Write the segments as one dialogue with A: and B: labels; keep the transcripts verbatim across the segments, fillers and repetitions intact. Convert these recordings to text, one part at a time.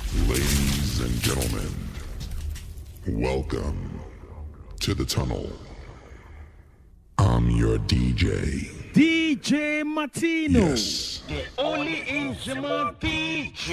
A: Ladies and gentlemen, welcome to the tunnel. I'm your D J.
B: D J Martino.
A: Yes.
C: The only instrument D J.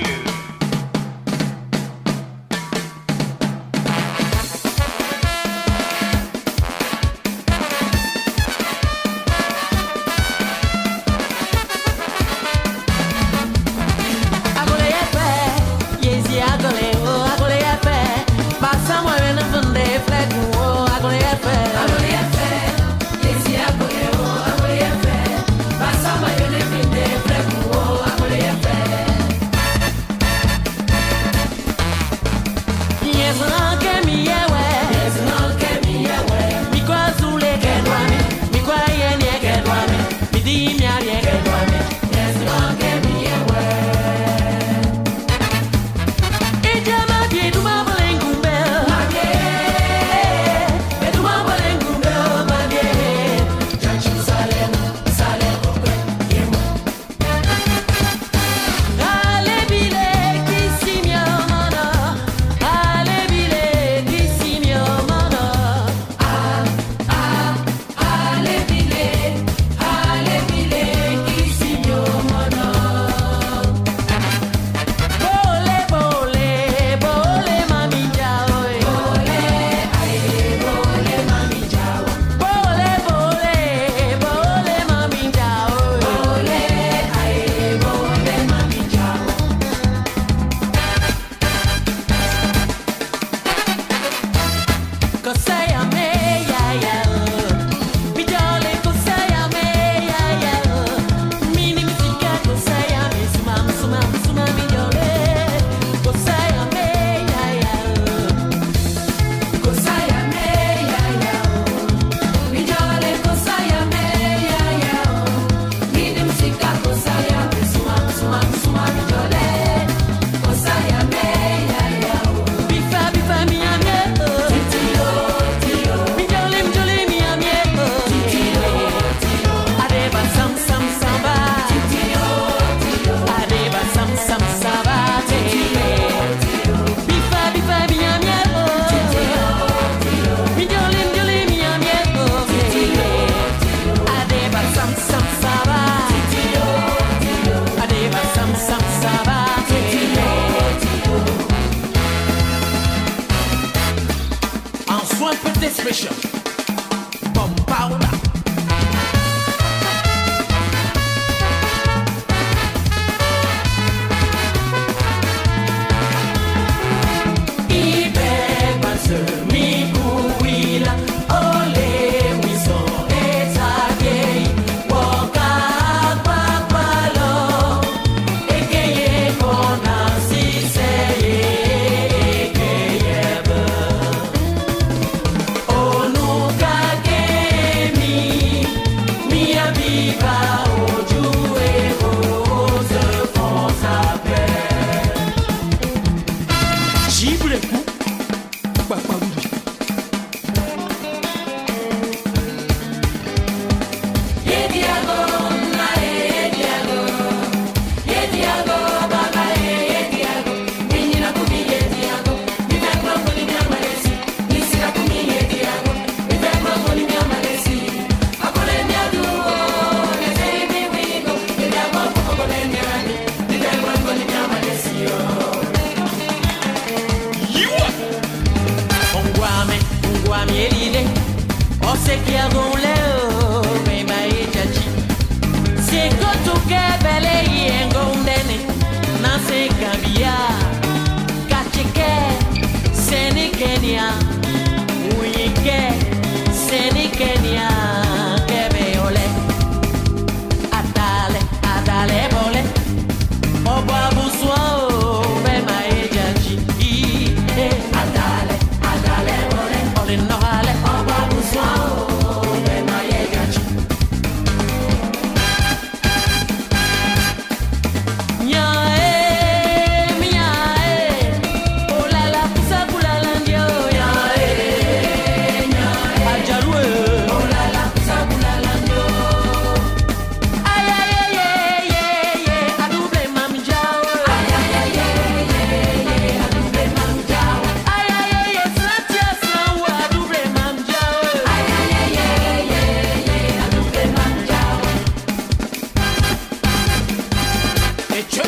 D: Adale, adale, ole, ole, no vale, oba, buswa, oh,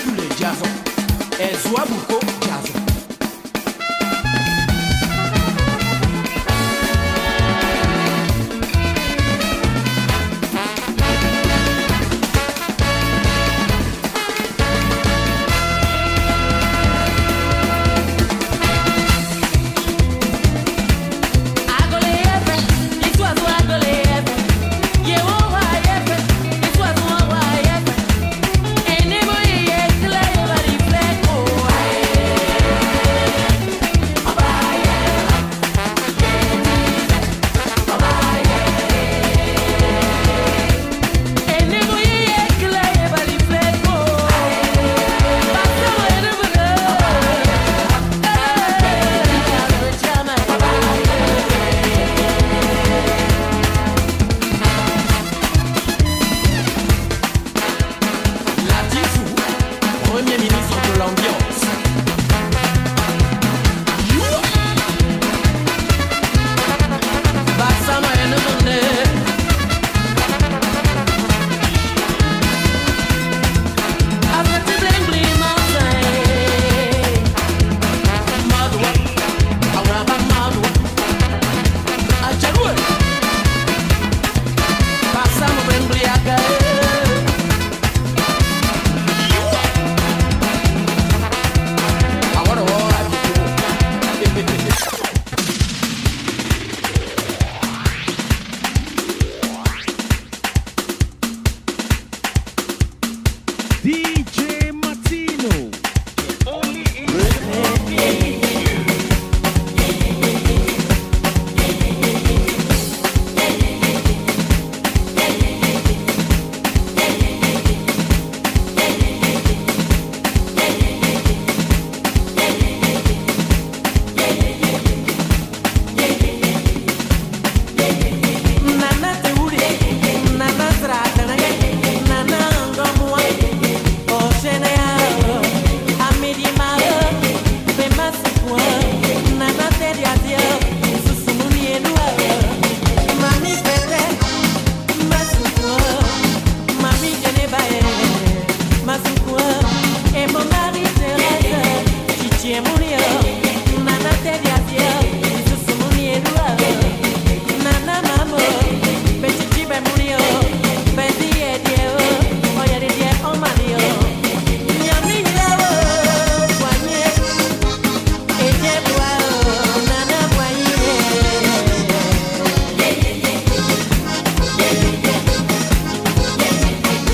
D: Lule Jazo, Ezuabuko Jazo.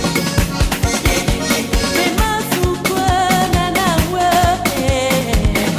E: Yeah.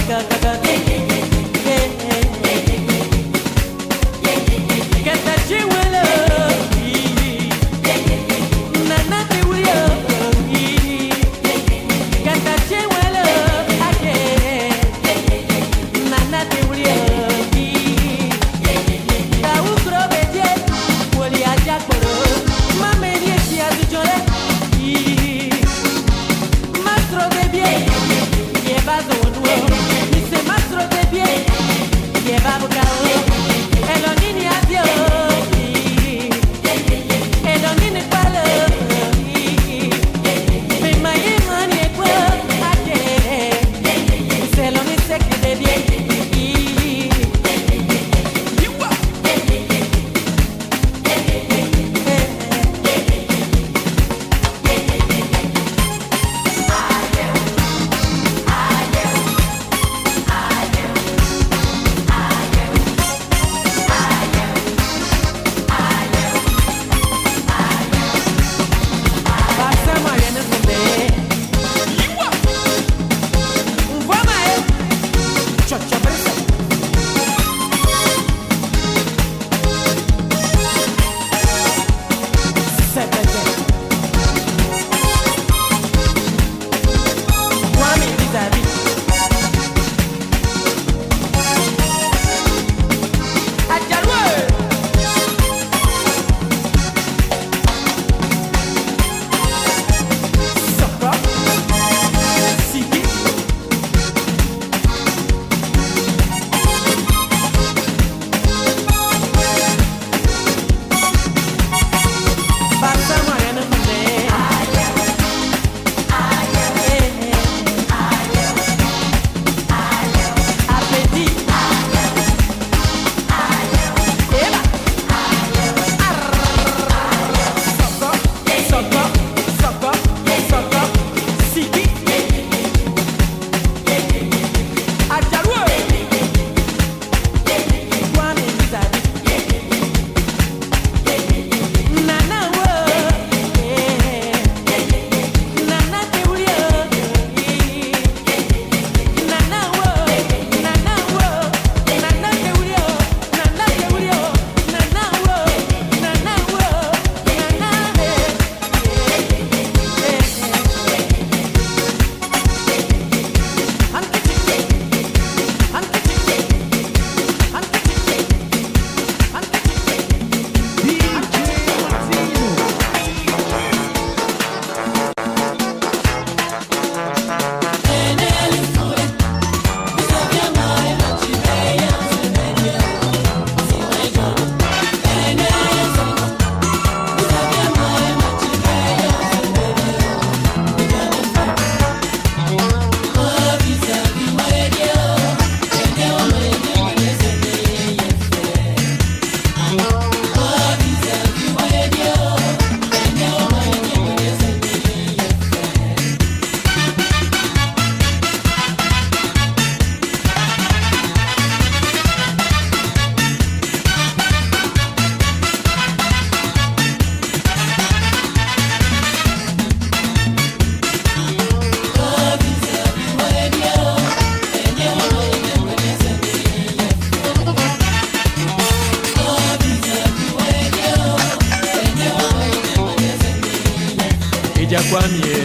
D: Ija kwa mie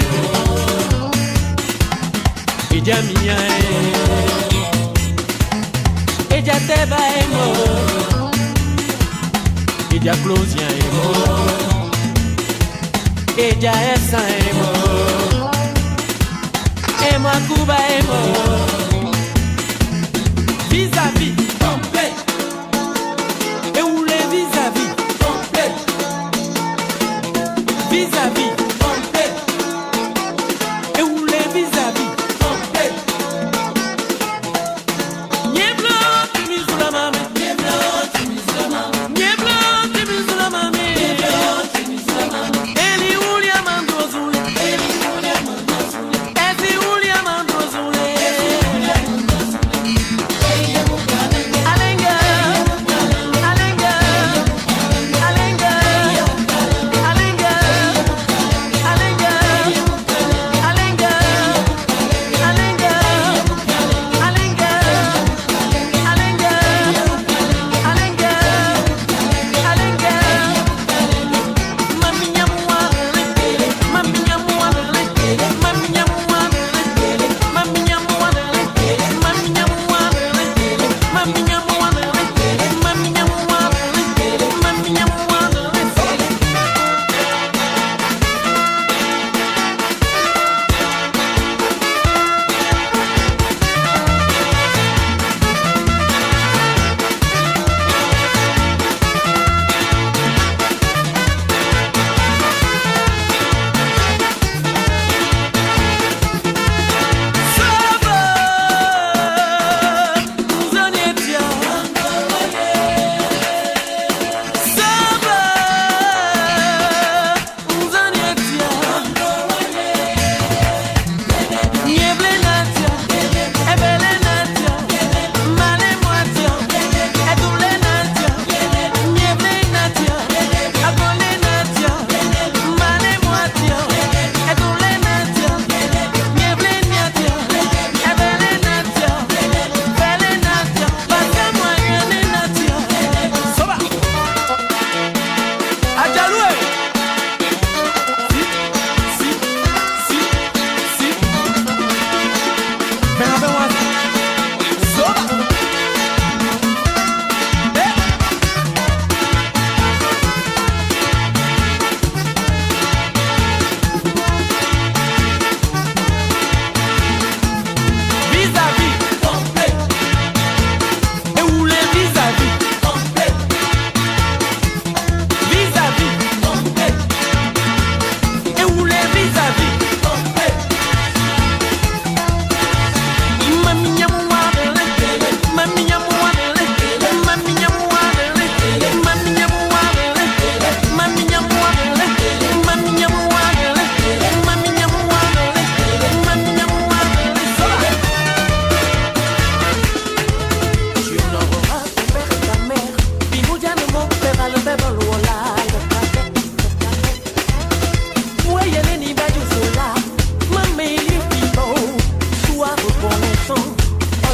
D: Ija mia Ija teba emo Ija closia emo Ija esa emo Emo akuba emo Vis-à-vis complet Et où les vis-à-vis complet Vis-à-vis
E: Ele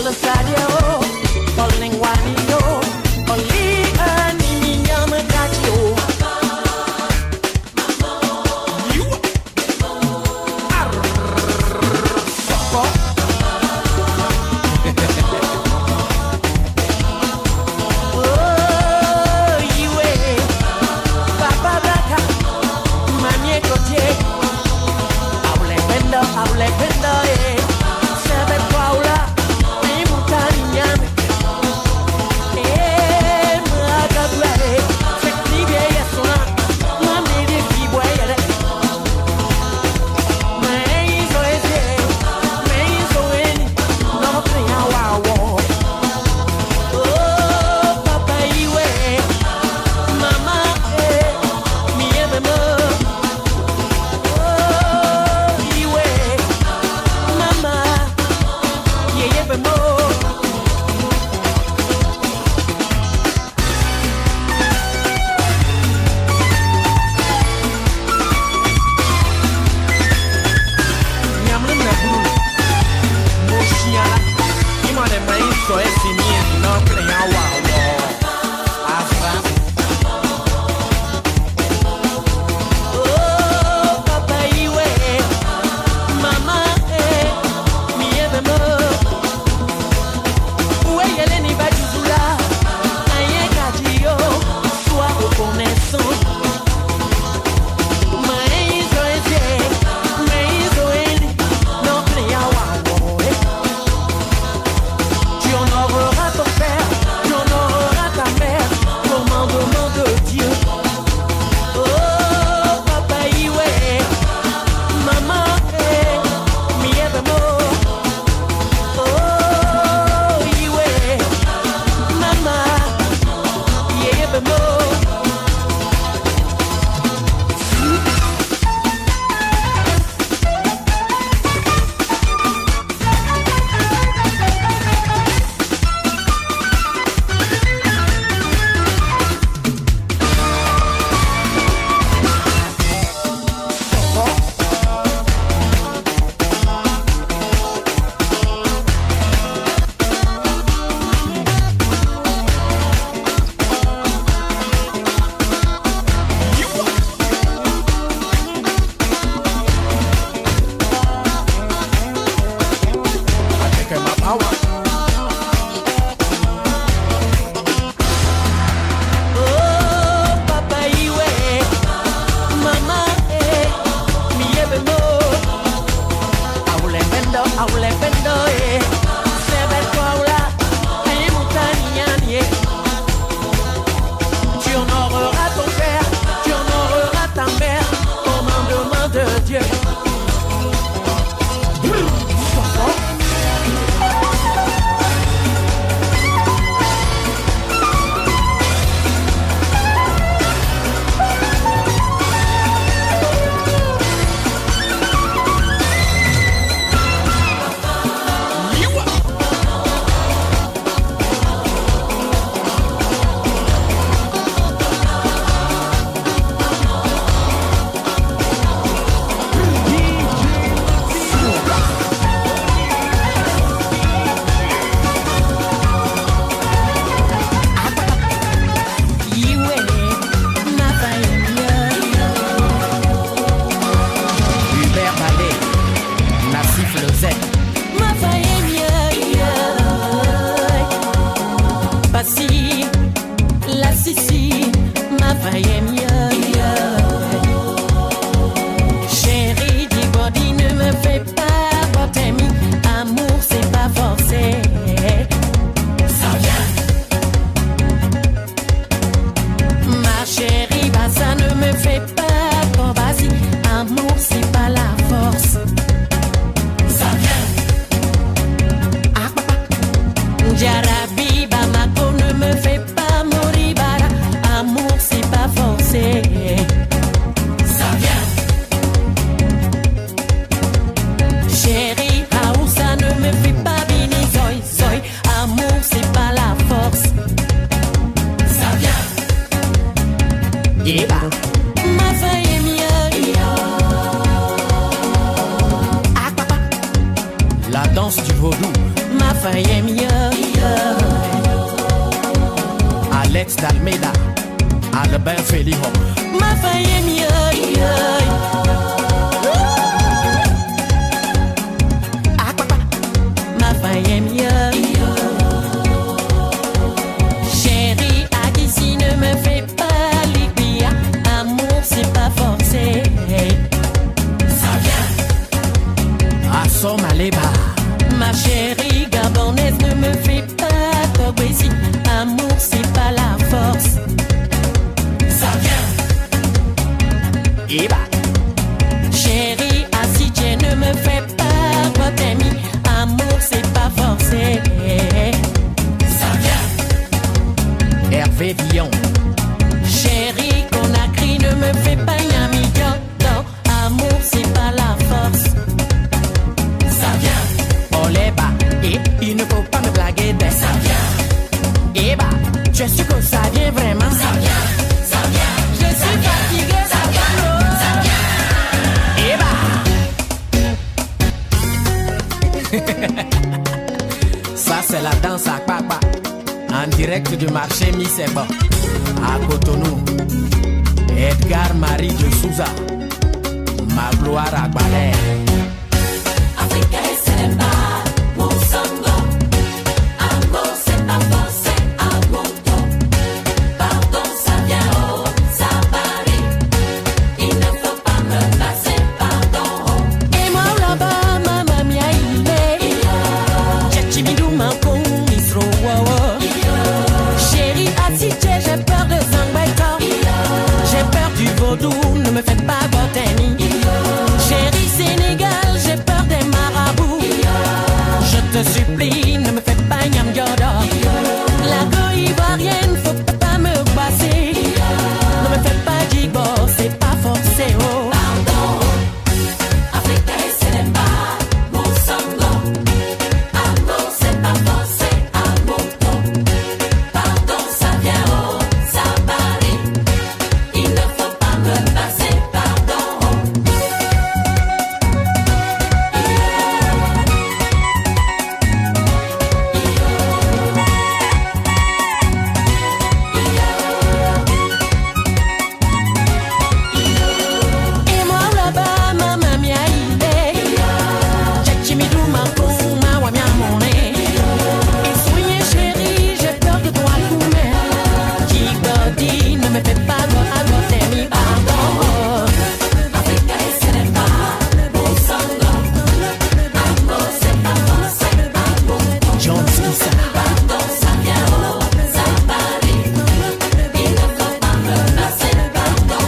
D: danse du vaudou. Ma faye mieux. Alex Dalmeda, Albert Feliho. Ma faye mieux. Ma faye mieux. Chérie, à d'ici ne me fais pas l'iguia. Amour, c'est pas forcé. Ça vient. À Somaléba. Ma chérie gabonaise, ne me fais pas Togwesi. Amour, c'est pas la force. Ça vient. Et bah. Chérie, Assidje, ne me fais pas Guatemi. Amour, c'est pas forcé. Ça vient. Hervé Villon. Chérie, Conakry, ne me fais pas Yamignon. Non, amour, c'est pas la force. Ça vient. Les bas, et il ne faut pas me blaguer de ça vient. Et bah, je suis que ça vient vraiment. Ça vient, ça vient. Je suis fatigué, ça vient, ça vient. Et bah. Ça c'est la danse à papa. En direct du marché Misebo. À Cotonou. Edgar Marie de Souza. Ma gloire à Balais. Africa c'est le bas. Ne me faites pas Botany. Chérie Sénégal, j'ai peur des marabouts. Je te supplie, ne me faites pas Nyam Yoda. La go ivoirienne, faut pas me passer. Ne me faites pas Djibo, c'est pas forcé. Oh. Pardon, Africa c'est le bas, mon sango. Amour, c'est pas forcé, amour. Pardon, ça vient, oh, ça varie. Il ne faut pas me passer, pardon. Et moi là-bas, maman mia idée. Tchachimidou ma con, ma wa mia monnaie. Et soyez chérie, j'ai peur de toi, Koumé. Qui godit, ne me fais pas go à Botany, pardon. Africa c'est le bas, mon sango. Amour, c'est pas forcé, amour. John Skissa. Pardon, ça vient, oh, ça varie. Il ne faut pas me passer, pardon.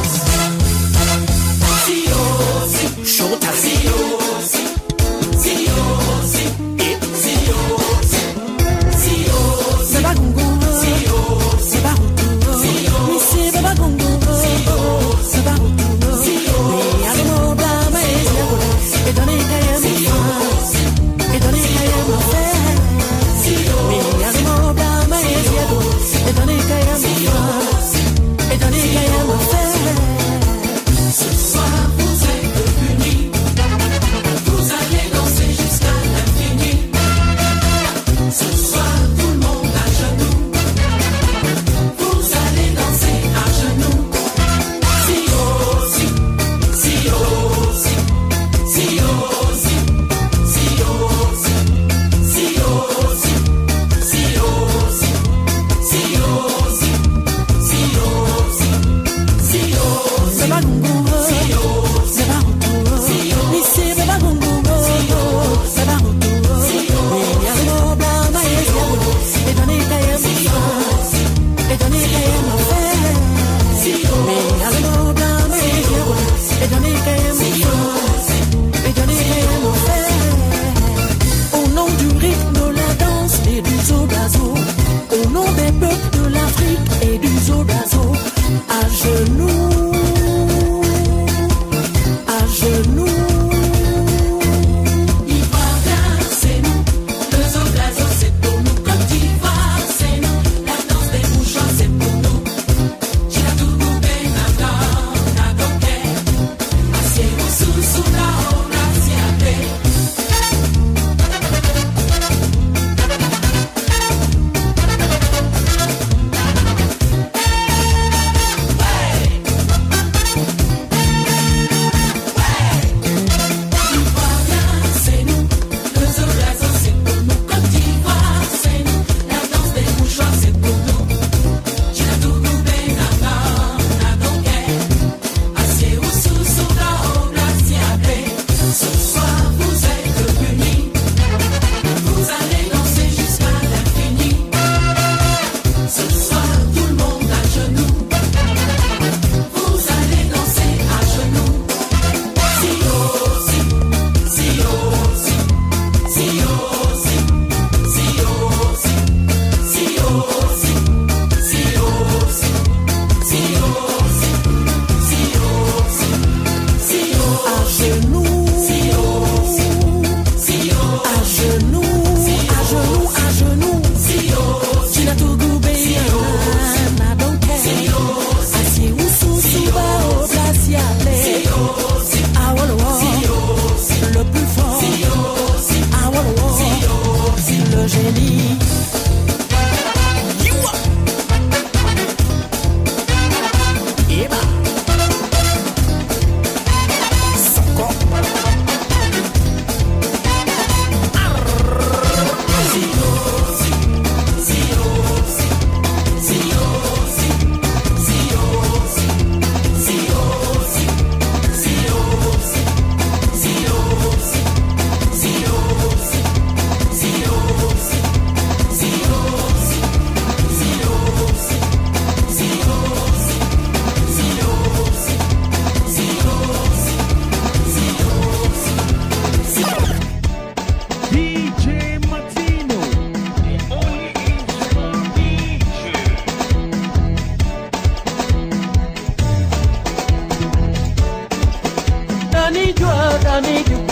E: Showtime.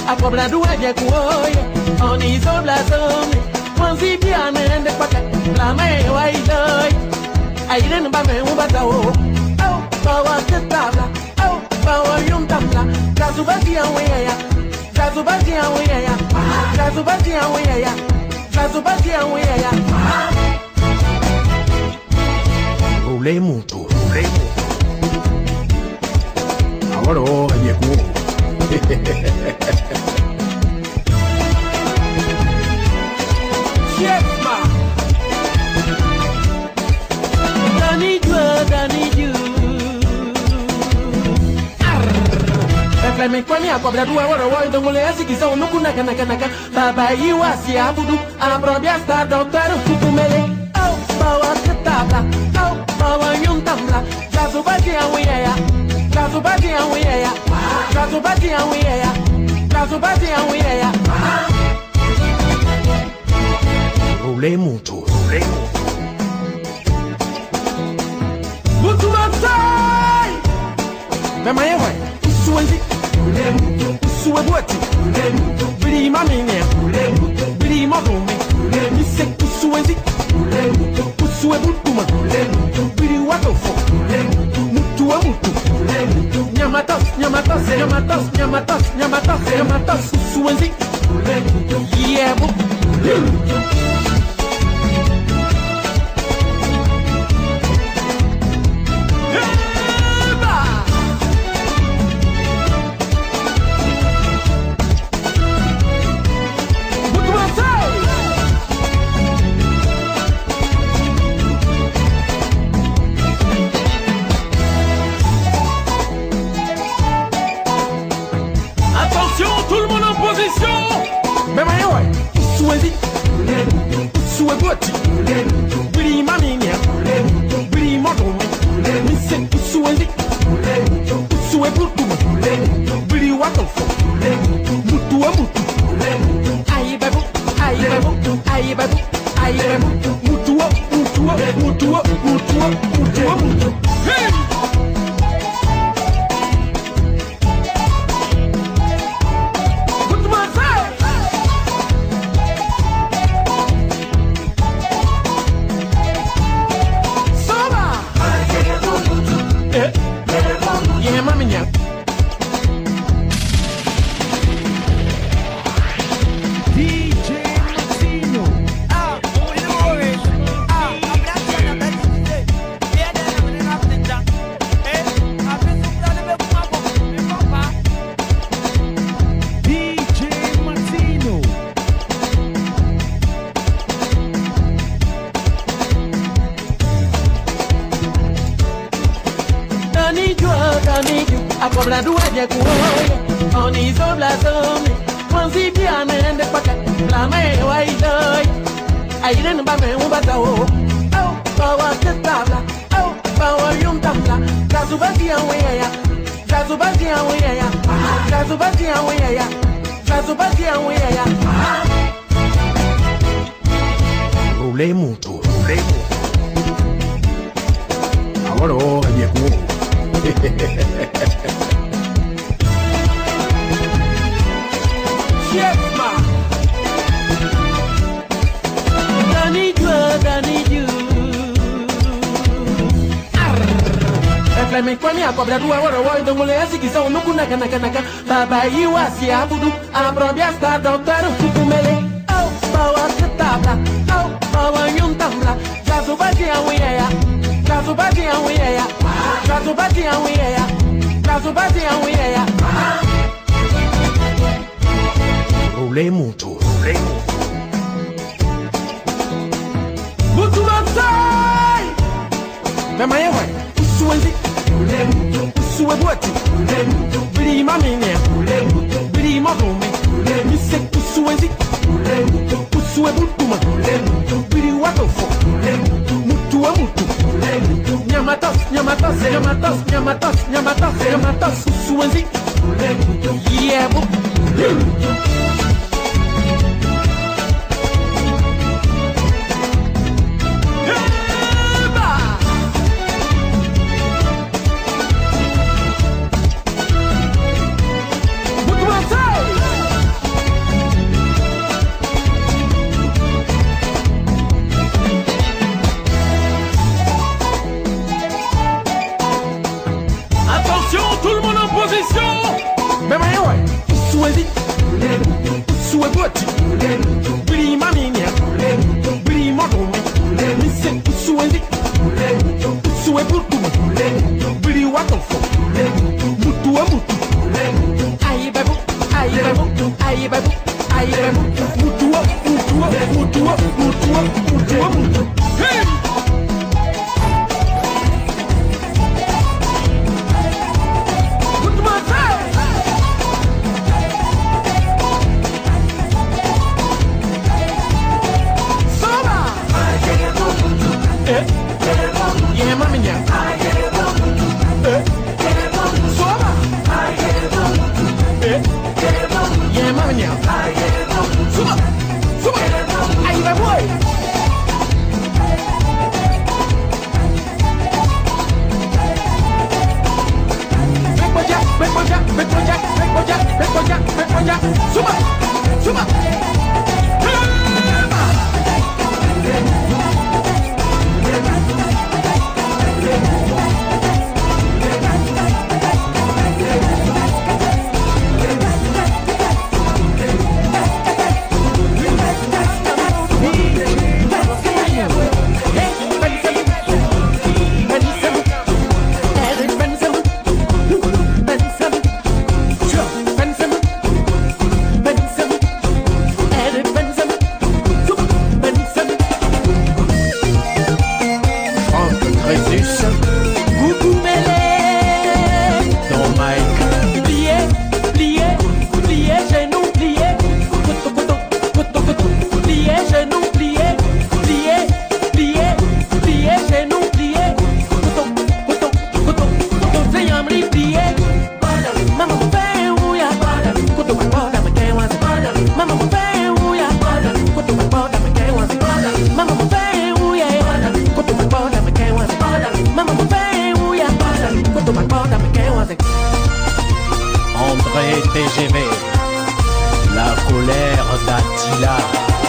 D: a cobra do é de cuoia, oni sobla some, quanzi piano ende paca, la me o ai doi, ai den ba me un batao, au, bawa que tabla, au, bawa yum tabla, caso batia uia, caso batia uia, caso batia uia, caso batia uia,
E: roulez muito, roulez muito. Agora o é cu.
D: Chefma, Danny Joe, Danny Joe. Reclame kwani a cobra do agora o então mulher se que são no canaca na canaca. Baba e o asi abudu a própria está doutor o mele. Oh, bawa que tabla, oh, bawa yum tabla. Caso bate a uia, caso bate a uia, caso bate a uia, caso bate a uia.
E: Roulez muito, roulez muito.
D: Muito mansai. Vem mais vai. Suanzi. Roulez muito. Sua boate. Roulez muito. Prima minha. Roulez muito. Prima come. Roulez muito. Se suanzi. Roulez muito. Sua butuma. Roulez muito. Pri watofo. Roulez muito. Muito a muito. Roulez muito. Nyamatos, nyamatos, nyamatos, nyamatos, nyamatos, nyamatos. Suanzi. Roulez muito. Yeah, bu. Roulez muito. A cobra do é de cuoia, oni sobla some, quanzi piano ende paca, la me o ai doi, ai den ba me un batao, au, bawa que tabla, au, bawa yum tabla, caso batia uia, caso batia uia, caso batia uia, caso batia uia.
E: Roulez muito, roulez muito. Agora o é cu.
D: Chefma, Danny Joe, Danny Joe. Reclame kwani a cobra do agora o então mulher se que são no canaca na canaca. Baba e o asi abudu a própria está doutor o mele. Oh, bawa que tabla, oh, bawa yum tabla. Caso bate a uia, caso bate a uia, caso bate a uia, caso bate a uia.
E: Roulez muito, roulez muito.
D: Muito mansai. Vem mais vai. Suanzi. Roulez muito. Sua boate. Roulez muito. Prima minha. Roulez muito. Prima come. Roulez muito. Se suanzi. Roulez muito. Sua butuma. Roulez muito. Pri watofo. Roulez muito. Muito a muito. Roulez muito. Nyamatos, nyamatos, nyamatos, nyamatos, nyamatos, nyamatos. Suanzi. Roulez muito. Yeah, bu. Roulez muito.
E: Suati, Bri Mamina, Bri Modomi, Missen Suendi, Suebutu, Bri Watofo, Mutua Mutu, Aibabu, Aibabu, Aibabu, Aibabu, Mutua, Mutua, Mutua, Mutua, Mutua, Mutua. Hey! Yeah, mommy, yeah. I get it on. Eh? Get it on. Soba. I get it on. Eh? Get it on. Yeah, mommy, yeah. I get it on. Soba. Soba. Get it on. Ay, my boy. Big boy, big boy, big boy, big boy, big boy, big boy. Soba. Soba.
F: André T G V, la colère d'Attila.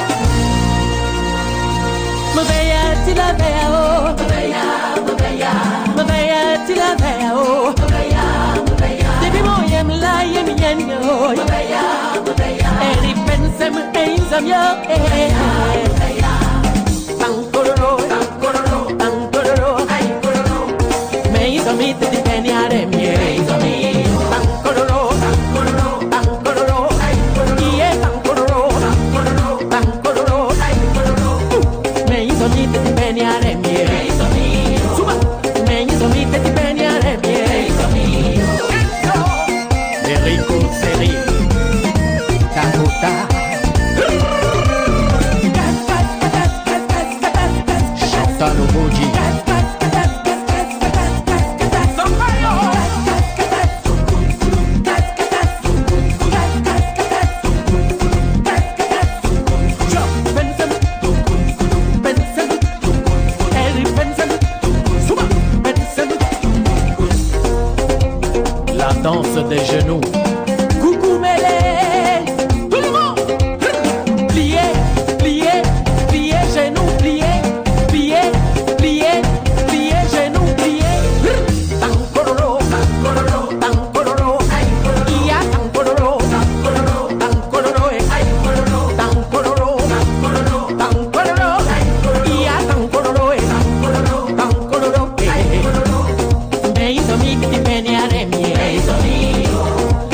D: Maveya Tila Vea oh, Maveya, Maveya, Maveya Tila Vea oh, Maveya, Maveya. Debi mo yem la yem yen yo, Maveya, Maveya. Eri pensem eizam yo, Maveya. Tankororo, tankororo, tankororo, ay kororo. Me hizo mi te di peniare mie, me hizo mi. Tankororo, tankororo, tankororo, ay kororo. Iye tankororo, tankororo, tankororo, ay kororo. Me hizo mi te di peniare mie, me hizo mi. Suba, me hizo mi te di peniare mie, me hizo mi.
F: Enrico Seri, Dakota. Chantal Oboji. La danse des genoux.
D: Coucou mêlé, tout le monde. Pliez, pliez, pliez, genoux, pliez, pliez, pliez, pliez, genoux, pliez. Tankororo, tankororo, tankororo, ay kororo. Iya tankororo, tankororo, tankororo, ay kororo. Tankororo, tankororo, tankororo, ay kororo. Iya tankororo, tankororo, tankororo, ay kororo. Me hizo mi que te pelearé, me hizo mi.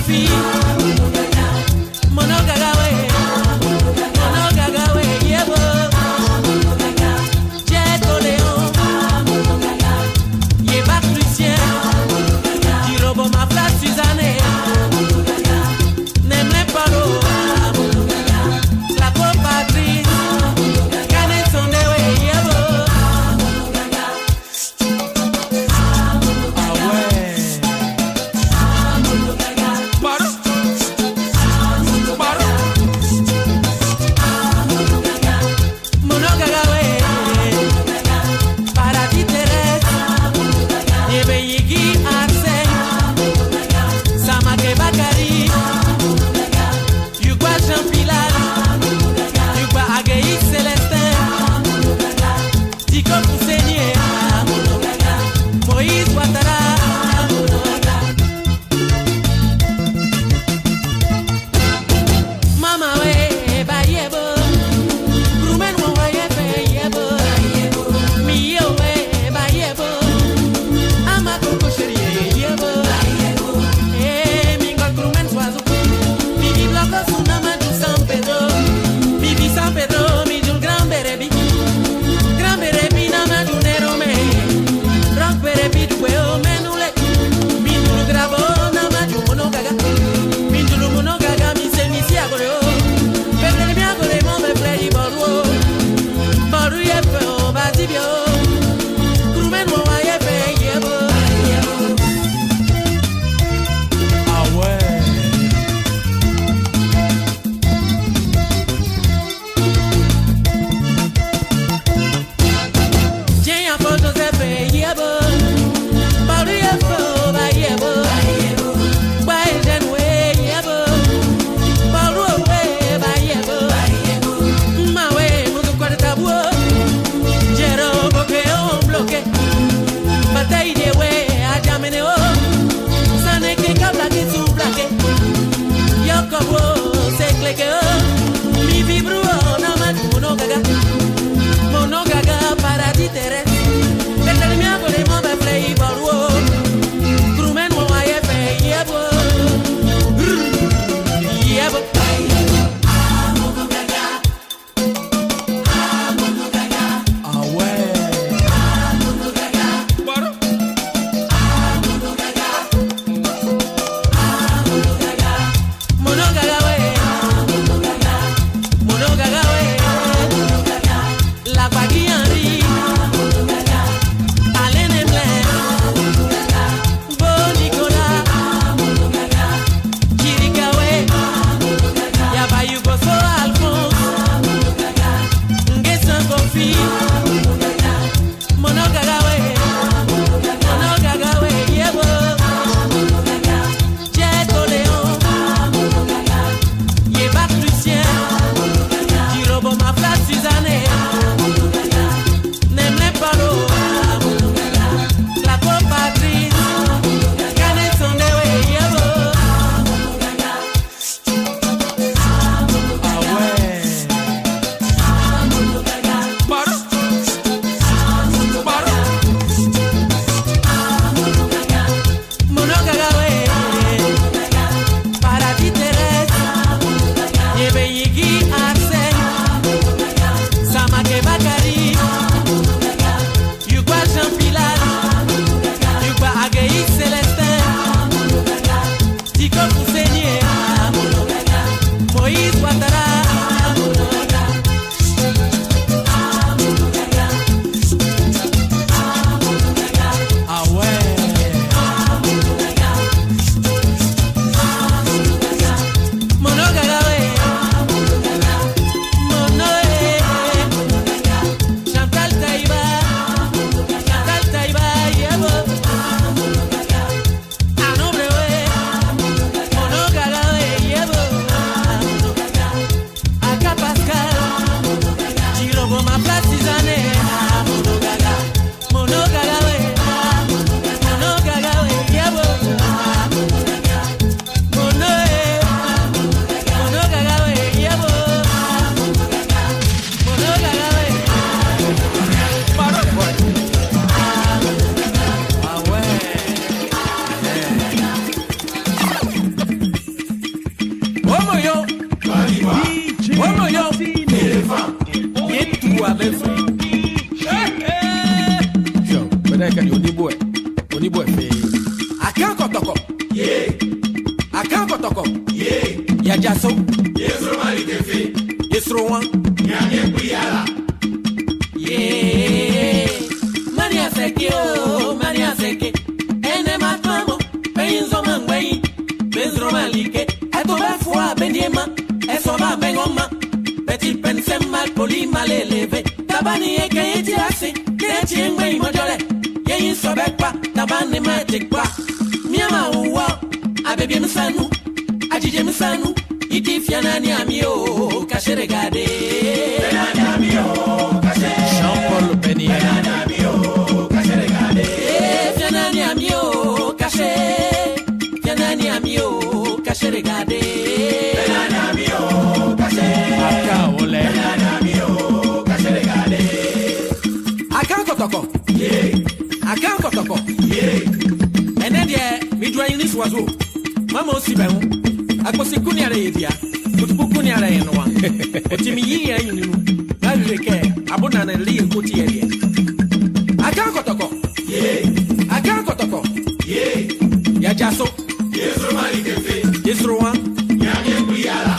D: Sophie. Mono gaga we. Mono gaga we. Yebo. Jeto Léon. Yeba Lucien. Girobo ma flatte Suzanne. N'aime pas l'eau. La compatrice. Canet son dewe. Yebo. Ah ouais. Pardon?
E: yo.
B: D J
E: Momo yo.
B: Martino.
E: Yé tout avec vous. Yo, peut-être qu'il y a des bois. On y boit fait. À quand kotoko? Yeah. À quand kotoko? Yeah. Y'a Jasso. Yesro mali kefe. Yesro wan. Y'a Briala. Yeah. Mania seki oh, mania seki. Ene matamo. Benzo mangwei. Bezro malike. Eto befwa benyema. Eso va bengoma. Petit pense mal poli mal élevé. Tabani eke iti asi. Keti engwei mojole. Yeyin sobek pa. Tabani magic pa. Miama uwa. Abebe msanu. Ajije msanu. Iti fianani amio. Caché regardé. Fianani amio. Caché. Jean-Paul Benny. Fianani amio. Caché regardé. Fianani amio. Caché. Fianani amio. Caché regardé. Fianani amio. Caché. Aka ole. Fianani amio. Caché regardé. Aka kotoko. Yeah. Aka kotoko. Yeah. Ene die mi doa ini swazo. Mama osi be ho. Akosi kuni ara yedia. Kutubu kuni ara yenwa. Otimi yi ya yinu. Na leke abona na li koti ye. Aka kotoko. Yeah. Aka kotoko. Yeah. Ya Jasso. Yesro mali kefe. Yesro wan. Ya Briala.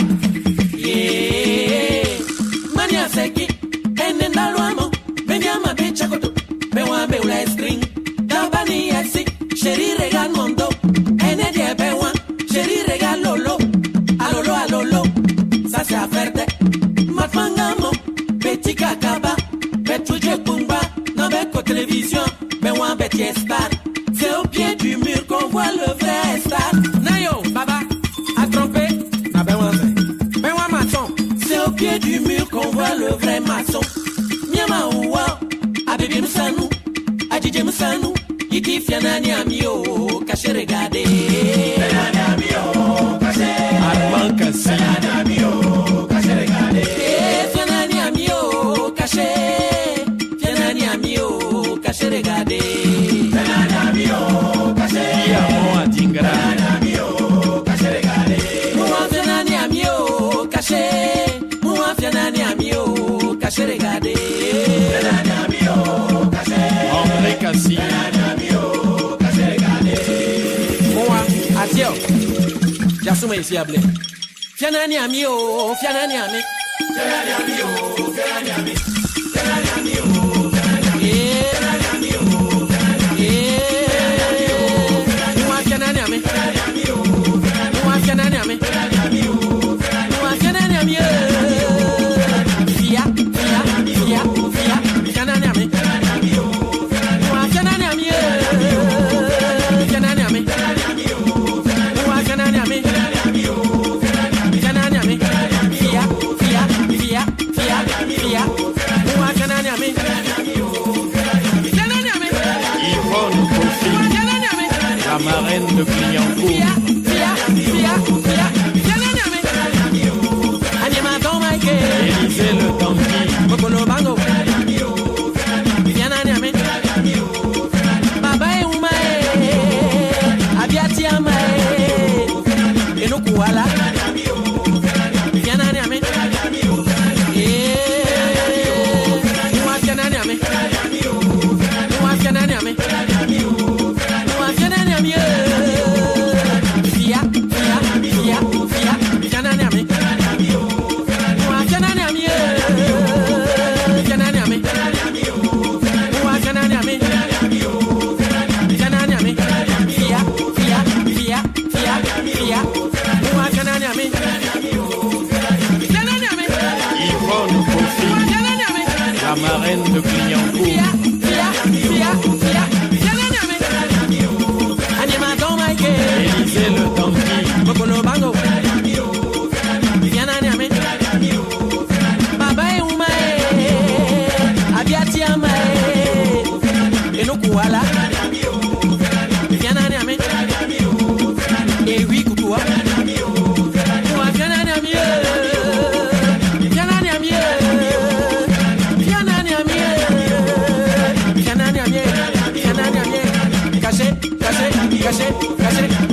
E: Yeah. Mania seki. Ene ndalwamo. Benyama bechakoto. Bewa be ula string. Dabani yasi. Chéri regal mondo. Ene die bewa. Chéri regal lolo. Alolo alolo. Ça c'est affaire de Matmangamo. Petit kakaba. Betuje pumba. Non beko télévision. Bewa beti star. C'est au pied du mur qu'on voit le vrai star. Nayo baba. A trompé. Na bewa se. Bewa maçon. C'est au pied du mur qu'on voit le vrai maçon. Miama uwa. Abebe msanu. Ajije msanu. Iti fianani amio. Caché regardé. Fianani amio. Caché. Armand Kassi. Fianani amio. Caché regardé. Fianani amio. Caché. Fianani amio. Caché regardé. Fianani amio. Caché. Yamo Adingra. Fianani amio. Caché regardé. Moi fianani amio. Caché. Moi fianani amio. Caché regardé. Fianani amio. Caché. André Kassi. Atio, Jassuma ici à blé. Fianani amio, fianani ami. Fianani amio, fianani ami. Fianani amio, fianani ami. Fianani amio, fianani ami. Moi fianani ami. Fianani amio, moi fianani ami. Fianani amio, moi fianani ami. Fia, fia, fia, fia, fianani ami. Fianani amio, moi fianani ami. Fianani ami. Fianani ami, Fianani ami, Fia, Fia, Fia, Fia, Fia, moi Fianani ami, Fianani ami,
F: Yvonne Kofi,
E: Fianani ami,
F: la marraine de Clignancourt.
E: Fia, Fia, Fia, Fia, Fianani ami, Anima Don Mike,
F: Élisée le Tanguy,
E: Bokolo Bango, Fianani ami, Baba e Umae, Abiati Amae. Voilà. Fianani ami. Eh. Moi Fianani ami. Moi Fianani ami. Moi Fianani ami. Fia, fia, fia, fia. Fianani ami. Moi Fianani ami. Fianani ami. Moi Fianani ami. Fianani ami. Fia, fia, fia, fia, fia.
F: Yvonne Kofi, la marraine de Clignancourt.
E: Élisée
F: le Tanguy,
E: Bokolo Bango, Fianani ami. Baba e Umae, Abiati Amae. Enoku wala. Fianani ami. Et oui Kutua. Fianani ami. Fianani ami. Fianani ami. Fianani ami. Fianani ami. Caché, caché, caché, caché.